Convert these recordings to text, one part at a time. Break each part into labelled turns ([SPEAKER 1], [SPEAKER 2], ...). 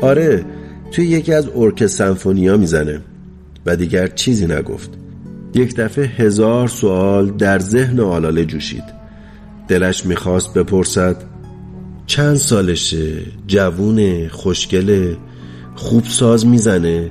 [SPEAKER 1] آره، توی یکی از ارکستر سمفونیا میزنه. و دیگر چیزی نگفت. یک دفعه 1000 سوال در ذهن آلاله جوشید. دلش میخواست بپرسد چند سالشه، جوونه، خوشگله، خوب ساز میزنه.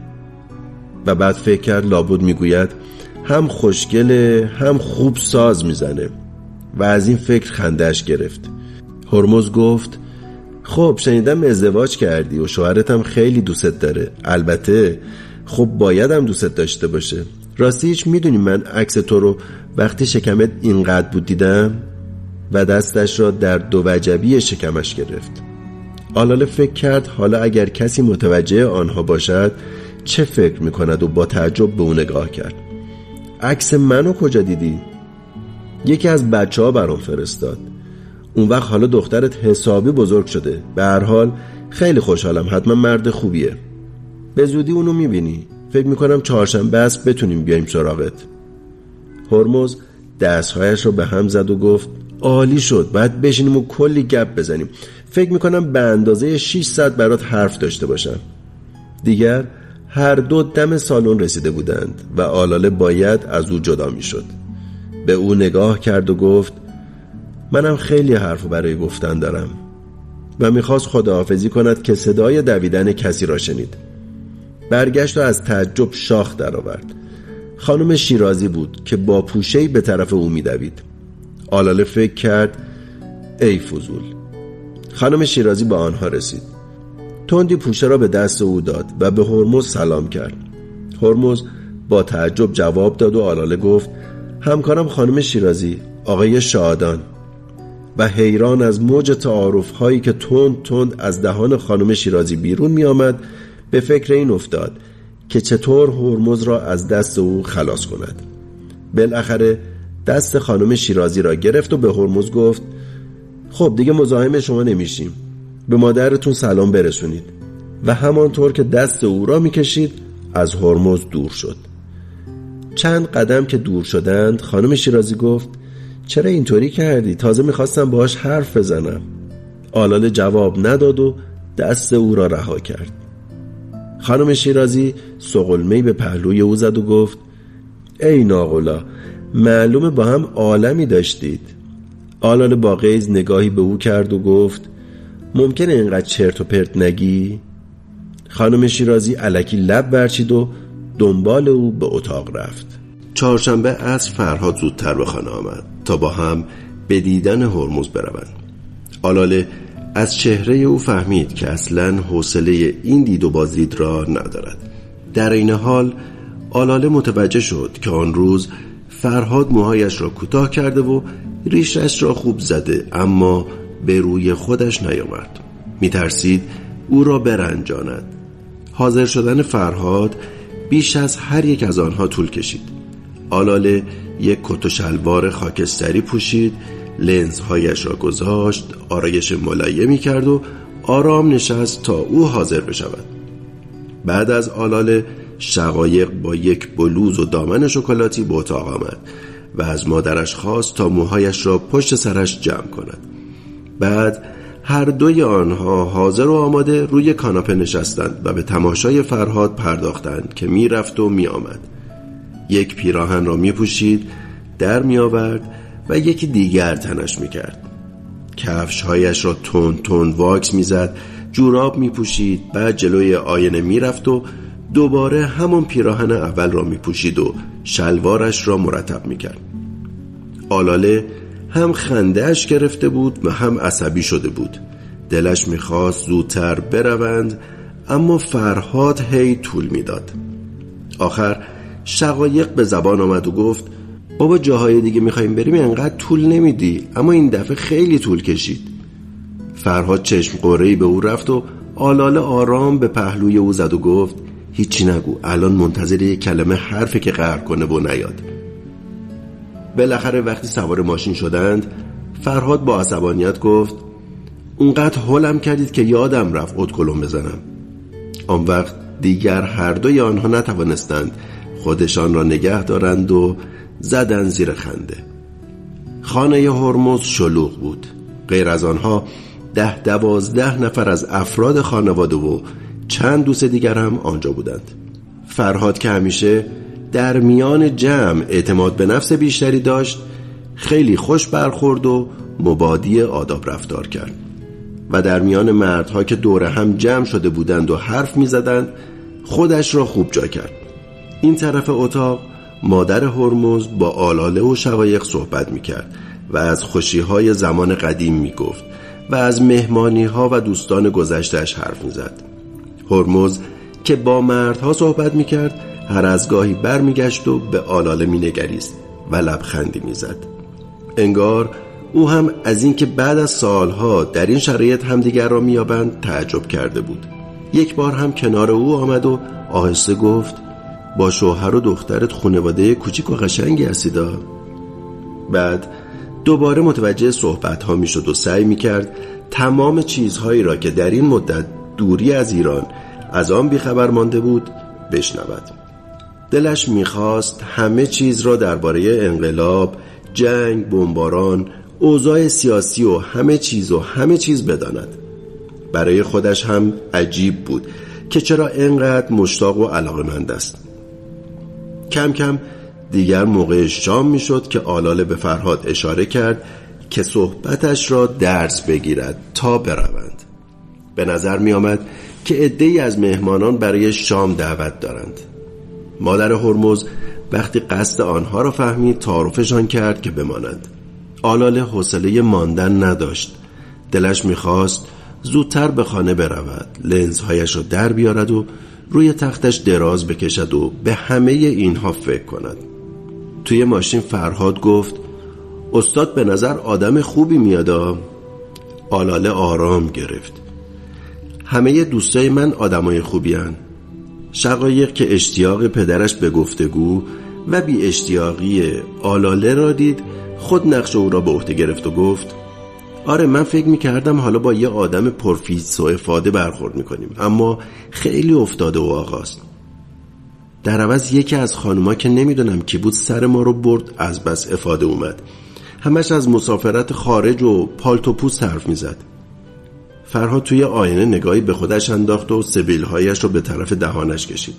[SPEAKER 1] و بعد فکر کرد لابد میگوید هم خوشگله هم خوب ساز میزنه. و از این فکر خنده‌اش گرفت. هرمز گفت خب شنیدم ازدواج کردی و شوهرت هم خیلی دوست داره. البته خب باید هم دوست داشته باشه. راستی هیچ میدونی من عکس تو رو وقتی شکمت اینقدر بود دیدم؟ و دستش را در دو وجبی شکمش گرفت. آلاله فکر کرد حالا اگر کسی متوجه آنها باشد چه فکر میکند و با تعجب به او نگاه کرد. عکس منو کجا دیدی؟ یکی از بچه ها برام فرستاد. اون وقت حالا دخترت حسابی بزرگ شده. به هر حال خیلی خوشحالم، حتما مرد خوبیه. به زودی اونو میبینی. فکر میکنم چهارشنبه است بتونیم بیایم سراغت. هرمز دستهایش رو به هم زد و گفت عالی شد، باید بشینیم و کلی گپ بزنیم. فکر میکنم به اندازه 6 ساعت برات حرف داشته باشم. دیگر هر دو دم سالن رسیده بودند و آلاله باید از او جدا میشد. به او نگاه کرد و گفت منم خیلی حرف برای گفتن دارم. و میخواست خداحافظی کند که صدای دویدن کسی را شنید. برگشت و از تعجب شاخ درآورد. خانم شیرازی بود که با پوشه‌ای به طرف او میدوید. آلاله فکر کرد ای فضول. خانم شیرازی با آنها رسید. تندی پوشه را به دست او داد و به هرمز سلام کرد. هرمز با تعجب جواب داد و آلاله گفت همکارم خانم شیرازی، آقای شادان. و حیران از موج تعارف هایی که تند تند از دهان خانم شیرازی بیرون می آمد به فکر این افتاد که چطور هرمز را از دست او خلاص کند. بالاخره دست خانم شیرازی را گرفت و به هرمز گفت خب دیگه مزاحم شما نمیشیم، به مادرتون سلام برسونید. و همانطور که دست او را میکشید از هرمز دور شد. چند قدم که دور شدند خانم شیرازی گفت چرا اینطوری کردی؟ تازه میخواستم باهاش حرف بزنم. آلاله جواب نداد و دست او را رها کرد. خانم شیرازی سقلمه‌ای به پهلوی او زد و گفت ای ناقلا، معلومه با هم عالمی داشتید. آلاله با غیظ نگاهی به او کرد و گفت ممکنه اینقدر چرت و پرت نگی؟ خانم شیرازی الکی لب برچید و دنبال او به اتاق رفت. چهارشنبه عصر فرهاد زودتر به خانه آمد تا با هم به دیدن هرمز بروند. آلاله از چهره او فهمید که اصلاً حوصله این دید و بازدید را ندارد. در این حال آلاله متوجه شد که آن روز فرهاد موهایش را کوتاه کرده و ریشش را خوب زده، اما به روی خودش نیامد. میترسید او را برنجاند. حاضر شدن فرهاد بیش از هر یک از آنها طول کشید. آلاله یک کت و شلوار خاکستری پوشید، لنزهایش را گذاشت، آرایش ملایمی کرد و آرام نشست تا او حاضر بشود. بعد از آلاله شقایق با یک بلوز و دامن شکلاتی به اتاق آمد و از مادرش خواست تا موهایش را پشت سرش جمع کند. بعد هر دوی آنها حاضر و آماده روی کاناپه نشستند و به تماشای فرهاد پرداختند که می رفت و می آمد. یک پیراهن را می پوشید، در می آورد و یکی دیگر تنش می کرد. کفشهایش را تند تند واکس می زد، جوراب می پوشید، بعد جلوی آینه می رفت و دوباره همون پیراهن اول را می پوشید و شلوارش را مرتب می کرد. آلاله هم خنده‌اش گرفته بود و هم عصبی شده بود. دلش می خواست زودتر بروند، اما فرهاد هی طول می داد. آخر شقایق به زبان آمد و گفت بابا جاهای دیگه میخواییم بریم انقدر طول نمیدی، اما این دفعه خیلی طول کشید. فرهاد چشم قره‌ای به او رفت و آلاله آرام به پهلوی او زد و گفت هیچی نگو، الان منتظر یک کلمه حرفی که قهر کنه و نیاد. بالاخره وقتی سوار ماشین شدند فرهاد با عصبانیت گفت اونقدر هولم کردید که یادم رفت ادکلم بزنم. آن وقت دیگر هر دوی آنها نتوانستند خودشان را نگه دارند و زدن زیر خنده. خانه هرمز شلوغ بود. غیر از آنها 10-12 نفر از افراد خانواده و چند دوست دیگر هم آنجا بودند. فرهاد که همیشه در میان جمع اعتماد به نفس بیشتری داشت، خیلی خوش برخورد و مبادی آداب رفتار کرد و در میان مردها که دور هم جمع شده بودند و حرف می زدند خودش را خوب جا کرد. این طرف اتاق مادر هرمز با آلاله و شقایق صحبت می کرد و از خوشی‌های زمان قدیم می گفت و از مهمانی‌ها و دوستان گذشته‌اش حرف می زد. هرمز که با مردها صحبت می کرد هر از گاهی بر می گشت و به آلاله می نگریست و لبخندی می زد. انگار او هم از این که بعد از سالها در این شرایط همدیگر را می یابند تعجب کرده بود. یک بار هم کنار او آمد و آهسته گفت با شوهر و دخترت خانواده کوچیک و قشنگی هستیدا. بعد دوباره متوجه صحبت‌ها می‌شد و سعی می‌کرد تمام چیزهایی را که در این مدت دوری از ایران از آن بیخبر مانده بود بشنود. دلش می‌خواست همه چیز را درباره انقلاب، جنگ، بمباران، اوضاع سیاسی و همه چیز بداند. برای خودش هم عجیب بود که چرا اینقدر مشتاق و علاقه‌مند است. کم کم دیگر موقع شام میشد که آلاله به فرهاد اشاره کرد که صحبتش را درس بگیرد تا بروند. به نظر می آمد که عده‌ای از مهمانان برای شام دعوت دارند. مادر هرمز وقتی قصد آنها را فهمید تعارفشان کرد که بمانند. آلاله حوصله ماندن نداشت. دلش می‌خواست زودتر به خانه برود، لنزهایش را در بیارد و روی تختش دراز بکشد و به همه اینها فکر کند. توی ماشین فرهاد گفت استاد به نظر آدم خوبی میادا. آلاله آرام گرفت. همه دوستای من آدمای خوبی هن. شقایق که اشتیاق پدرش به گفتگو و بی اشتیاقی آلاله را دید خود نقش او را به عهده گرفت و گفت آره من فکر میکردم حالا با یه آدم پرفیس و افاده برخورد میکنیم، اما خیلی افتاده و آغاست. در عوض یکی از خانوما که نمیدونم کی بود سر ما رو برد، از بس افاده اومد. همش از مسافرت خارج و پالتو پوست حرف میزد. فرهاد توی آینه نگاهی به خودش انداخت و سبیلهایش رو به طرف دهانش کشید.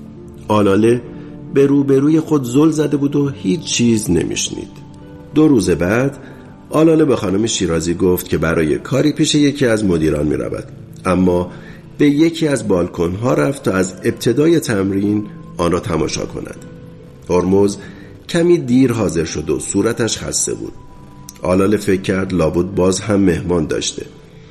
[SPEAKER 1] آلاله به روبروی خود زل زده بود و هیچ چیز نمیشنید. 2 روز بعد آلاله به خانم شیرازی گفت که برای کاری پیش یکی از مدیران می رود، اما به یکی از بالکن‌ها رفت تا از ابتدای تمرین آن را تماشا کند. هرمز کمی دیر حاضر شد و صورتش خسته بود. آلاله فکر کرد لابد باز هم مهمان داشته.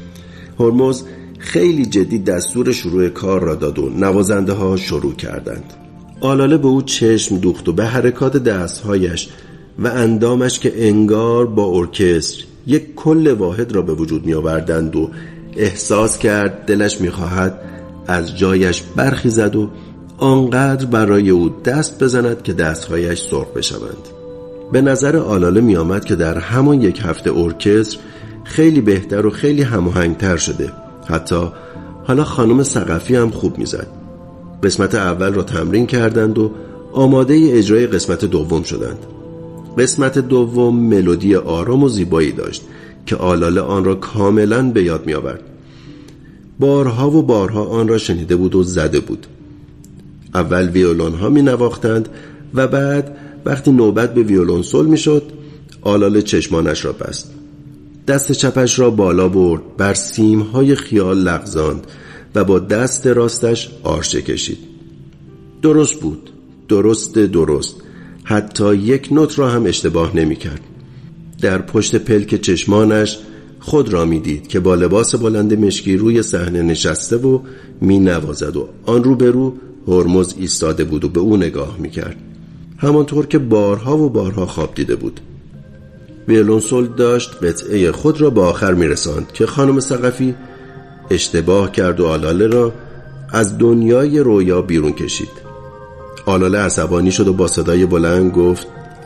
[SPEAKER 1] هرمز خیلی جدی دستور شروع کار را داد و نوازنده ها شروع کردند. آلاله به او چشم دوخت و به حرکات دستهایش و اندامش که انگار با ارکستر یک کل واحد را به وجود می آوردند و احساس کرد دلش می خواهد از جایش برخیزد و آنقدر برای او دست بزند که دستهایش سرخ بشوند. به نظر آلاله می آمد که در همان 1 هفته ارکستر خیلی بهتر و خیلی هماهنگتر شده. حتی حالا خانم ثقفی هم خوب می زد. قسمت اول را تمرین کردند و آماده اجرای قسمت دوم شدند. قسمت دوم ملودی آرام و زیبایی داشت که آلاله آن را کاملا به یاد می آورد. بارها و بارها آن را شنیده بود و زده بود. اول ویولون ها می نواختند و بعد وقتی نوبت به ویولونسول می شد آلاله چشمانش را بست. دست چپش را بالا برد، بر سیمهای خیال لغزاند و با دست راستش آرشه کشید. درست بود، درست. حتی یک نوت را هم اشتباه نمی کرد. در پشت پلک چشمانش خود را می دید که با لباس بلند مشکی روی صحنه نشسته و می نوازد و آن روبرو هرمز ایستاده بود و به او نگاه می کرد، همانطور که بارها و بارها خواب دیده بود. ویولونسول داشت قطعه خود را به آخر می رساند که خانم ثقفی اشتباه کرد و آلاله را از دنیای رویا بیرون کشید. آلاله عصبانی شد و با صدای بلند گفت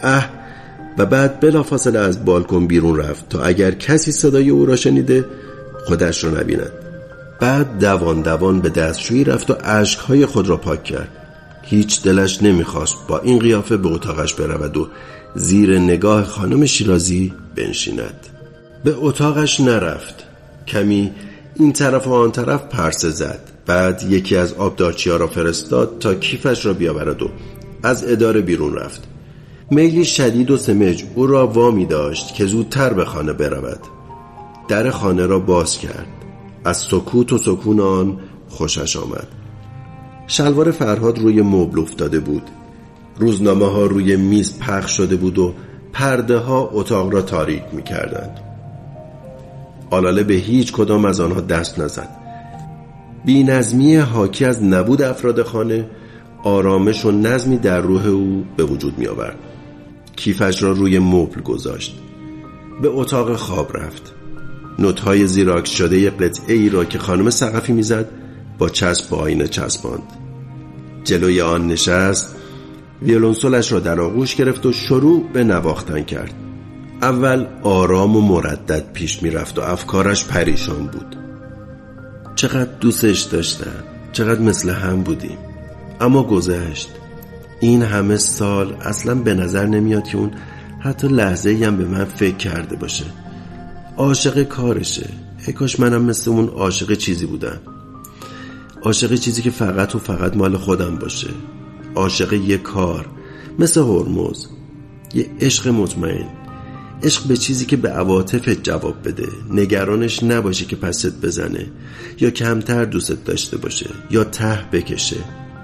[SPEAKER 1] و بعد بلافاصله از بالکن بیرون رفت تا اگر کسی صدای او را شنیده خودش را نبیند. بعد دوان به دستشویی رفت و اشکهای خود را پاک کرد. هیچ دلش نمیخواست با این قیافه به اتاقش برود و زیر نگاه خانم شیرازی بنشیند. به اتاقش نرفت. کمی این طرف و آن طرف پرسه زد. بعد یکی از آبدارچی‌ها را فرستاد تا کیفش را بیاورد و از اداره بیرون رفت. میلی شدید و سمج او را وامی داشت که زودتر به خانه برود. در خانه را باز کرد. از سکوت و سکون آن خوشش آمد. شلوار فرهاد روی مبل افتاده بود. روزنامه ها روی میز پخش شده بود و پرده ها اتاق را تاریک می کردند. آلاله به هیچ کدام از آنها دست نزد. بی نظمی حاکی از نبود افراد خانه آرامش و نظمی در روح او به وجود می آورد. کیفش را روی مبل گذاشت. به اتاق خواب رفت. نوت‌های زیراکس شده قطعه ای را که خانم سقفی میزد با چسب به آینه چسباند. جلوی آن نشست، ویولنسلش را در آغوش گرفت و شروع به نواختن کرد. اول آرام و مردد پیش می رفت و افکارش پریشان بود. چقدر دوستش داشتم، چقدر مثل هم بودیم، اما گذشت. این همه سال اصلا به نظر نمیاد که اون حتی لحظه‌ای هم به من فکر کرده باشه. عاشق کارشه. ای کاش منم مثل اون عاشق چیزی بودم. عاشق چیزی که فقط و فقط مال خودم باشه. عاشق یه کار، مثل هرمز. یه عشق مطمئن. عشق به چیزی که به عواطفت جواب بده. نگرانش نباشه که پست بزنه یا کمتر دوست داشته باشه یا ته بکشه.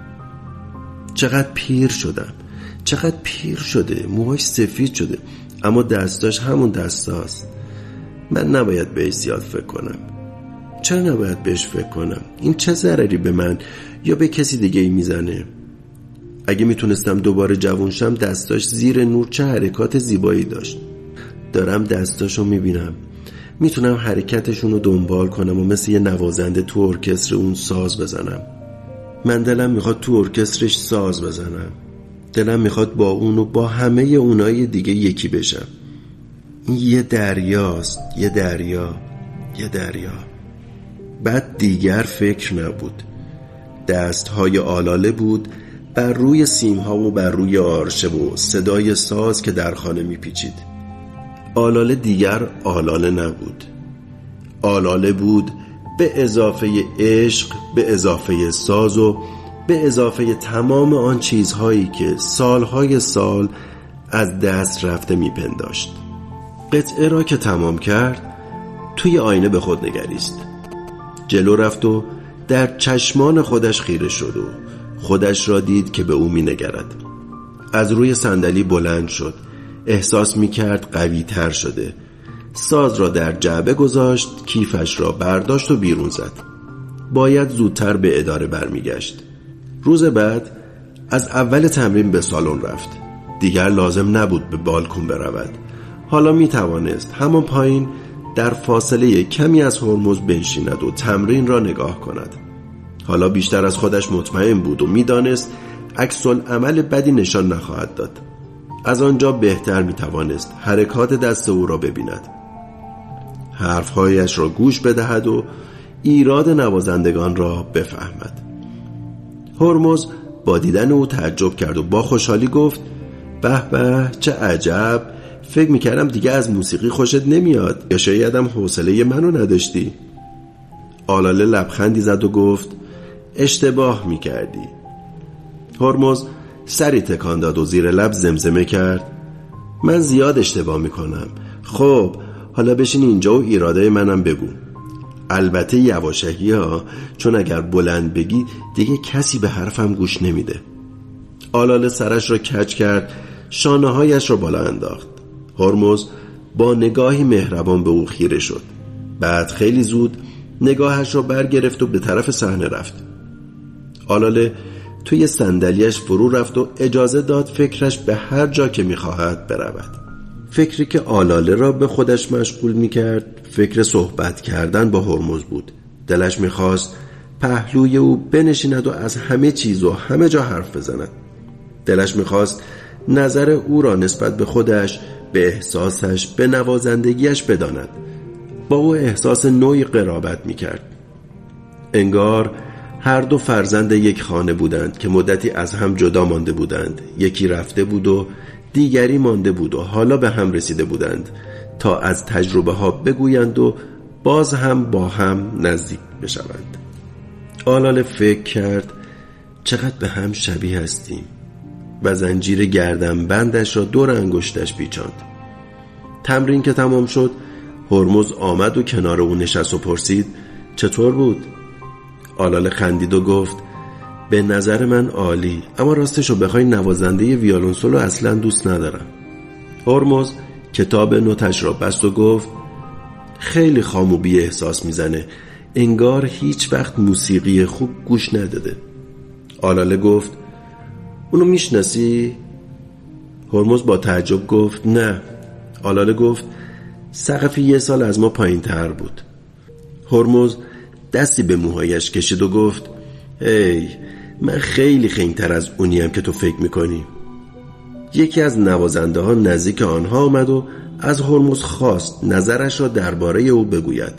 [SPEAKER 1] چقدر پیر شدم، چقدر پیر شده. موهاش سفید شده اما دستاش همون دستاست. من نباید بهش زیاد فکر کنم. چرا نباید بهش فکر کنم؟ این چه ضرری به من یا به کسی دیگه ای میزنه؟ اگه میتونستم دوباره جوون شم، دستاش زیر نور چه حرکات زیبایی داشت. دارم دستاشو میبینم، میتونم حرکتشون رو دنبال کنم و مثل یه نوازنده تو ارکستر اون ساز بزنم. من دلم میخواد تو ارکسترش ساز بزنم. دلم میخواد با اون و با همه اونای دیگه یکی بشم. یه دریاست، یه دریا، یه دریا. بعد دیگر فکر نبود. دستهای آلاله بود بر روی سیمها و بر روی آرشه و صدای ساز که در خانه میپیچید. آلاله دیگر آلاله نبود. آلاله بود به اضافه عشق، به اضافه ساز و به اضافه تمام آن چیزهایی که سالهای سال از دست رفته میپنداشت. قطعه را که تمام کرد توی آینه به خود نگریست. جلو رفت و در چشمان خودش خیره شد و خودش را دید که به او می نگرد. از روی صندلی بلند شد. احساس می کرد قوی تر شده. ساز را در جعبه گذاشت، کیفش را برداشت و بیرون زد. باید زودتر به اداره برمی گشت. روز بعد از اول تمرین به سالن رفت. دیگر لازم نبود به بالکن برود. حالا می توانست همان پایین در فاصله کمی از هرمز بنشیند و تمرین را نگاه کند. حالا بیشتر از خودش مطمئن بود و می دانست عکس العمل بدی نشان نخواهد داد. از آنجا بهتر می توانست حرکات دست او را ببیند، حرفهایش را گوش بدهد و ایراد نوازندگان را بفهمد. هرمز با دیدن او تعجب کرد و با خوشحالی گفت: به به، چه عجب، فکر میکردم دیگه از موسیقی خوشت نمیاد، یا شایدم حوصله منو نداشتی. آلاله لبخندی زد و گفت: اشتباه میکردی. هرمز سری تکان داد و زیر لب زمزمه کرد: من زیاد اشتباه میکنم. خب حالا بشین اینجا و ایراده منم بگو. البته یواشکی ها، چون اگر بلند بگی دیگه کسی به حرفم گوش نمیده. آلاله سرش را کج کرد، شانه هایش را بالا انداخت. هرمز با نگاهی مهربان به او خیره شد. بعد خیلی زود نگاهش را برگرفت و به طرف صحنه رفت. آلاله توی صندلیاش فرو رفت و اجازه داد فکرش به هر جا که می‌خواهد برود. فکری که آلاله را به خودش مشغول می‌کرد فکر صحبت کردن با هرمز بود. دلش می‌خواست پهلوی او بنشیند و از همه چیز و همه جا حرف بزند. دلش می‌خواست نظر او را نسبت به خودش، به احساسش، به نوازندگیش بداند. با او احساس نوعی قرابت می‌کرد. انگار هر دو فرزند یک خانه بودند که مدتی از هم جدا مانده بودند. یکی رفته بود و دیگری مانده بود و حالا به هم رسیده بودند تا از تجربه ها بگویند و باز هم با هم نزدیک بشوند. آلاله فکر کرد چقدر به هم شبیه هستیم و زنجیر گردن بندش را دور انگشتش پیچاند. تمرین که تمام شد هرمز آمد و کنار او نشست و پرسید چطور بود؟ آلاله خندید و گفت به نظر من عالی، اما راستشو بخوای نوازنده ویولنسولو اصلا دوست ندارم. هرمز کتاب نوتش را بست و گفت خیلی خام و بی احساس میزنه، انگار هیچ وقت موسیقی خوب گوش نداده. آلاله گفت اونو میشناسی؟ هرمز با تعجب گفت نه. آلاله گفت سقف 1 سال از ما پایین تر بود. هرمز دستی به موهایش کشید و گفت ای من خیلی خنگ‌تر از اونیم که تو فکر میکنی. یکی از نوازنده ها نزدیک آنها آمد و از هرمز خواست نظرش را درباره او بگوید.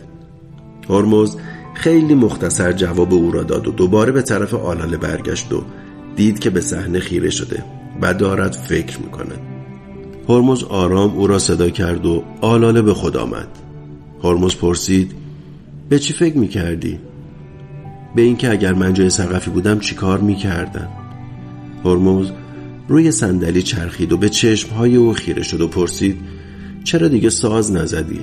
[SPEAKER 1] هرمز خیلی مختصر جواب او را داد و دوباره به طرف آلاله برگشت و دید که به صحنه خیره شده و دارد فکر میکند. هرمز آرام او را صدا کرد و آلاله به خود آمد. هرمز پرسید به چی فکر میکردی؟ به این که اگر من جای سقفی بودم چی کار میکردم؟ هرمز روی صندلی چرخید و به چشمهای او خیره شد و پرسید چرا دیگه ساز نزدی؟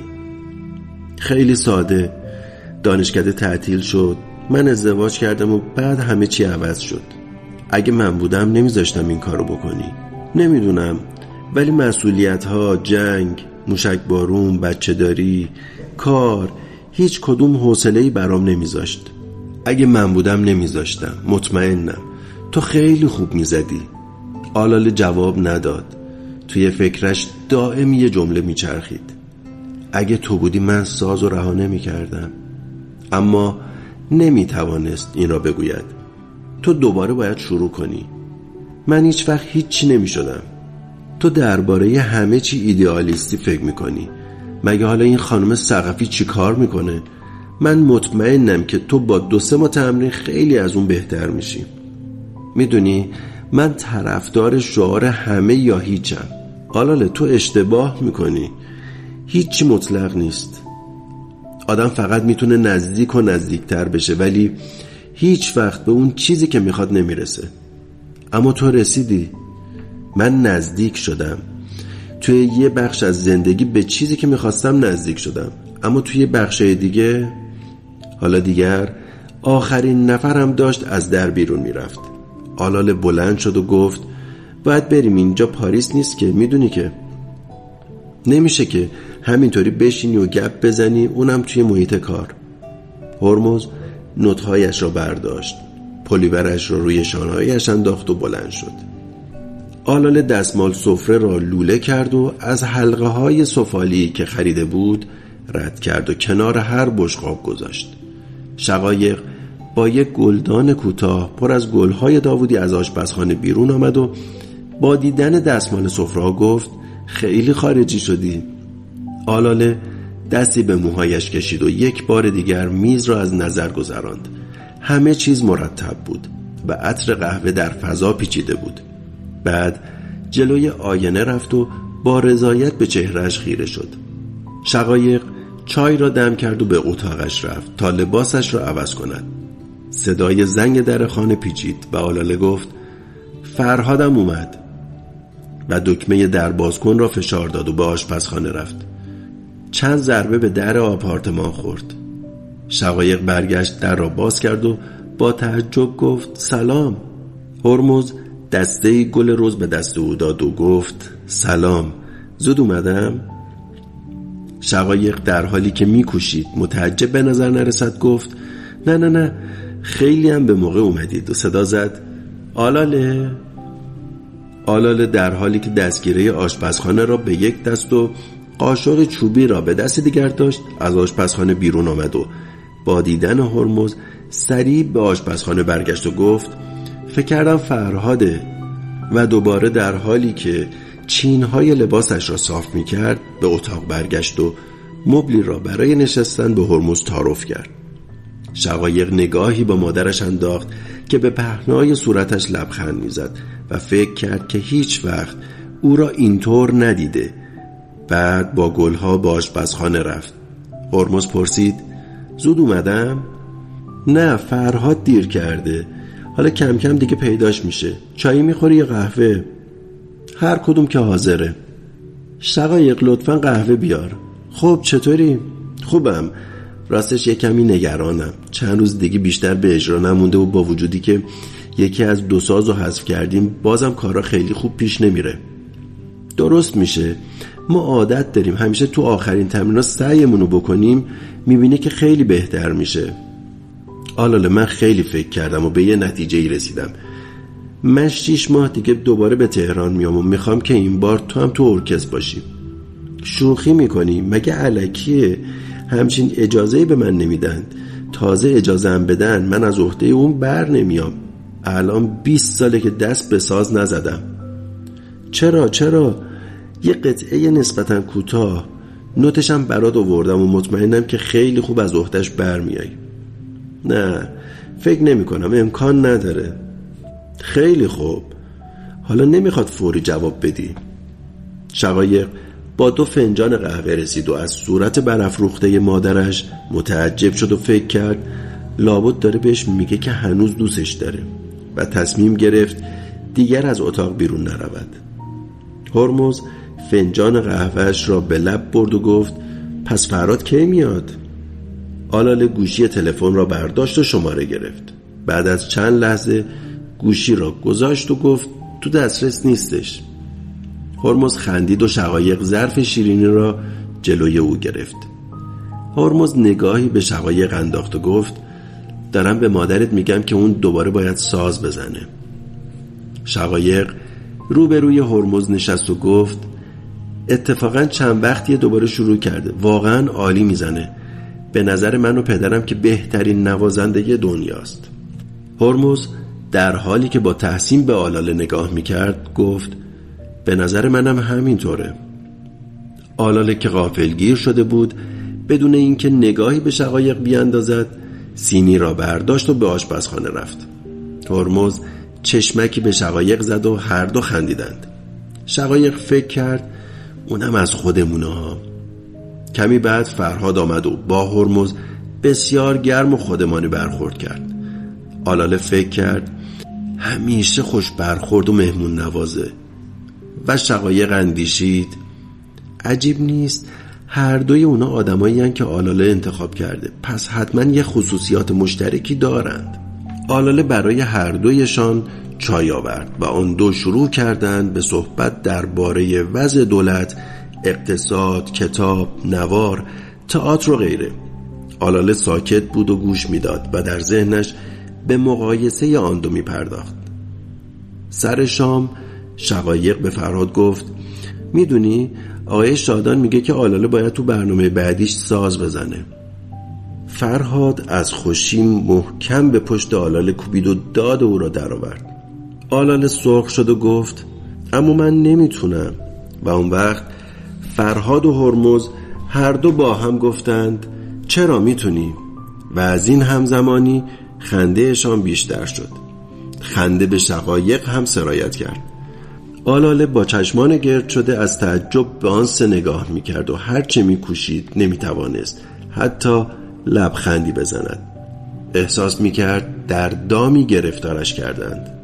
[SPEAKER 1] خیلی ساده، دانشکده تعطیل شد، من ازدواج کردم و بعد همه چی عوض شد. اگه من بودم نمیذاشتم این کارو بکنی. نمیدونم، ولی مسئولیت‌ها، جنگ، موشک بارون، بچه داری، کار، هیچ کدوم حوصله‌ای برام نمیذاشت. اگه من بودم نمیذاشتم، مطمئنم. تو خیلی خوب میزدی. آلاله جواب نداد. توی فکرش دائم یه جمله میچرخید. اگه تو بودی من ساز و رها نمی‌کردم. اما نمیتوانست این را بگوید. تو دوباره باید شروع کنی. من هیچ وقت هیچی نمیشدم. تو درباره همه چی ایدئالیستی فکر میکنی. مگه حالا این خانم ثقفی چی کار میکنه؟ من مطمئنم که تو با 2-3 ماه تمرین خیلی از اون بهتر میشی. میدونی من طرفدار شعار همه یا هیچم. آلاله تو اشتباه میکنی. هیچی مطلق نیست. آدم فقط میتونه نزدیک و نزدیکتر بشه ولی هیچ وقت به اون چیزی که میخواد نمیرسه. اما تو رسیدی. من نزدیک شدم. توی یه بخش از زندگی به چیزی که میخواستم نزدیک شدم، اما توی بخشای دیگه حالا دیگر آخرین نفرم داشت از در بیرون میرفت. آلاله بلند شد و گفت باید بریم، اینجا پاریس نیست که، میدونی که نمیشه که همینطوری بشینی و گپ بزنی، اونم توی محیط کار. هرمز نوت‌هایش را برداشت، پلیورش را روی شانه‌هایش انداخت و بلند شد. آلاله دستمال سفره را لوله کرد و از حلقه‌های سفالی که خریده بود رد کرد و کنار هر بشقاب گذاشت. شقایق با یک گلدان کوتاه پر از گل‌های داوودی از آشپزخانه بیرون آمد و با دیدن دستمال سفره گفت خیلی خارجی شدی. آلاله دستی به موهایش کشید و یک بار دیگر میز را از نظر گذراند. همه چیز مرتب بود و عطر قهوه در فضا پیچیده بود. بعد جلوی آینه رفت و با رضایت به چهرهش خیره شد. شقایق چای را دم کرد و به اتاقش رفت تا لباسش را عوض کند. صدای زنگ در خانه پیچید و آلاله گفت فرهادم اومد و دکمه در بازکن را فشار داد و به آشپزخانه رفت. چند ضربه به در آپارتمان خورد. شقایق برگشت در را باز کرد و با تعجب گفت سلام. هرمز دسته گل رز به دست او داد و گفت سلام، زود اومدم؟ شقایق در حالی که میکوشید متعجب به نظر نرسد گفت نه خیلی هم به موقع اومدید و صدا زد آلاله. آلاله در حالی که دستگیره آشپزخانه را به یک دست و قاشق چوبی را به دست دیگر داشت از آشپزخانه بیرون آمد و با دیدن هرمز سریع به آشپزخانه برگشت و گفت فکر کردم فرهاده و دوباره در حالی که چینهای لباسش را صاف می کرد به اتاق برگشت و مبلی را برای نشستن به هرمز تعارف کرد. شقایق نگاهی با مادرش انداخت که به پهنای صورتش لبخند می زد و فکر کرد که هیچ وقت او را اینطور ندیده. بعد با گلها به آشپزخانه رفت. هرمز پرسید زود اومدم؟ نه، فرهاد دیر کرده، حالا کم کم دیگه پیداش میشه. چایی میخوری یا قهوه؟ هر کدوم که حاضره. شقایق لطفاً قهوه بیار. خب چطوری؟ خوبم، راستش یه کمی نگرانم. چند روز دیگه بیشتر به اجرا نمونده و با وجودی که یکی از 2 سازو حذف کردیم بازم کارا خیلی خوب پیش نمیره. درست میشه، ما عادت داریم همیشه تو آخرین تمرین‌ها سعیمونو بکنیم، میبینی که خیلی بهتر میشه. آلاله من خیلی فکر کردم و به یه نتیجه‌ای رسیدم. من 6 ماه دیگه دوباره به تهران میام و میخوام که این بار تو هم تو ارکستر باشی. شوخی میکنی؟ مگه الکیه؟ همچین اجازه‌ای به من نمیدن. تازه اجازه هم بدن من از عهده اون بر نمیام. الان 20 ساله که دست به ساز نزدم. چرا؟ یه قطعه نسبتاً کوتاه، نوتشم برات آوردم و مطمئنم که خیلی خوب از عهده‌اش برمیای. نه، فکر نمی کنم، امکان نداره. خیلی خوب، حالا نمیخواد فوری جواب بدی. شقایق با 2 فنجان قهوه رسید و از صورت برافروخته مادرش متعجب شد و فکر کرد لابد داره بهش میگه که هنوز دوستش داره و تصمیم گرفت دیگر از اتاق بیرون نرود. هرمز فنجان قهوهش را به لب برد و گفت پس فرهاد کی میاد؟ آلاله گوشی تلفن را برداشت و شماره گرفت. بعد از چند لحظه گوشی را گذاشت و گفت تو دسترس نیستش. هرمز خندید و شقایق ظرف شیرینی را جلوی او گرفت. هرمز نگاهی به شقایق انداخت و گفت دارم به مادرت میگم که اون دوباره باید ساز بزنه. شقایق روبروی هرمز نشست و گفت اتفاقا چند وقتیه دوباره شروع کرده، واقعا عالی میزنه. به نظر من و پدرم که بهترین نوازنده دنیاست. هرمز در حالی که با تحسین به آلاله نگاه میکرد گفت به نظر منم همینطوره. آلاله که غافلگیر شده بود بدون اینکه نگاهی به شقایق بیاندازد سینی را برداشت و به آشپزخانه رفت. هرمز چشمکی به شقایق زد و هر دو خندیدند. شقایق فکر کرد اونم از خودمونه ها. کمی بعد فرهاد آمد و با هرمز بسیار گرم و خودمانی برخورد کرد. آلاله فکر کرد همیشه خوش برخورد و مهمون نوازه و شقایق اندیشید عجیب نیست، هر دوی اونا آدمایی هن که آلاله انتخاب کرده، پس حتما یه خصوصیات مشترکی دارند. آلاله برای هر دویشان چای آورد و آن دو شروع کردند به صحبت درباره وضع دولت، اقتصاد، کتاب، نوار، تئاتر و غیره. آلاله ساکت بود و گوش میداد و در ذهنش به مقایسه آن دو می پرداخت. سر شام شقایق به فرهاد گفت میدونی آقای شادان میگه که آلاله باید تو برنامه بعدیش ساز بزنه. فرهاد از خوشی محکم به پشت آلاله کوبید و داد او را در آورد. آلاله سرخ شد و گفت اما من نمیتونم. و اون وقت فرهاد و هرمز هر دو با هم گفتند چرا میتونی؟ و از این همزمانی خندهشان بیشتر شد. خنده به شقایق هم سرایت کرد. آلاله با چشمان گرد شده از تعجب به آن سه نگاه میکرد و هرچه میکوشید نمیتوانست حتی لبخندی بزند. احساس میکرد در دامی گرفتارش کردند.